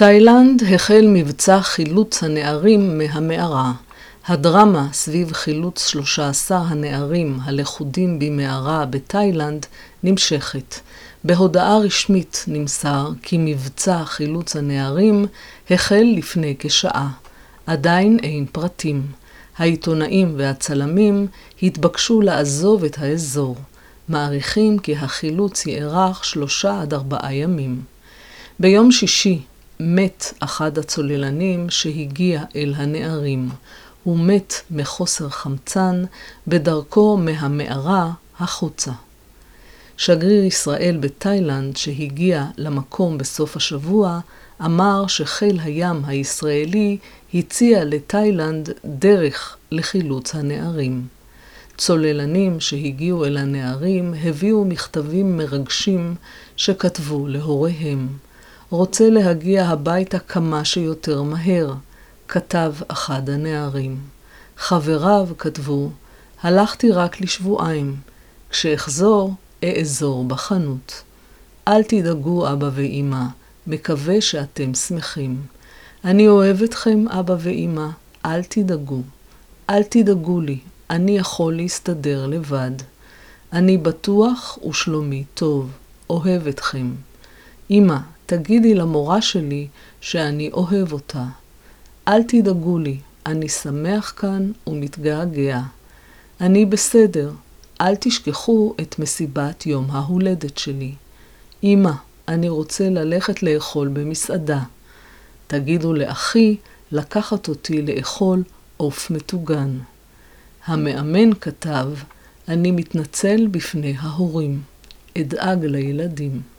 בתאילנד החל מבצע חילוץ הנערים מהמערה. הדרמה סביב חילוץ 13 הנערים הלכודים במערה בתאילנד נמשכת. בהודעה רשמית נמסר כי מבצע חילוץ הנערים החל לפני כשעה. עדיין אין פרטים. העיתונאים והצלמים התבקשו לעזוב את האזור. מעריכים כי החילוץ יארך 3-4 ימים. ביום שישי מת אחד הצוללנים שהגיע אל הנערים. הוא מת מחוסר חמצן בדרכו מהמערה החוצה. שגריר ישראל בתאילנד שהגיע למקום בסוף השבוע אמר שחיל הים הישראלי הציע לתאילנד דרך לחילוץ הנערים. צוללנים שהגיעו אל הנערים הביאו מכתבים מרגשים שכתבו להוריהם. רוצה להגיע הביתה כמה שיותר מהר, כתב אחד הנערים. חבריו כתבו, הלכתי רק לשבועיים, כשאחזור אעזור בחנות. אל תדאגו אבא ואמא, מקווה שאתם שמחים. אני אוהב אתכם אבא ואמא, אל תדאגו. אל תדאגו לי, אני יכול להסתדר לבד. אני בטוח ושלומי טוב, אוהב אתכם. אמא, תגידי למורה שלי שאני אוהב אותה. אל תדאגו לי, אני שמח כאן ומתגעגע. אני בסדר, אל תשכחו את מסיבת יום ההולדת שלי. אמא, אני רוצה ללכת לאכול במסעדה. תגידו לאחי לקחת אותי לאכול עוף מטוגן. המאמן כתב, אני מתנצל בפני ההורים. אדאג לילדים.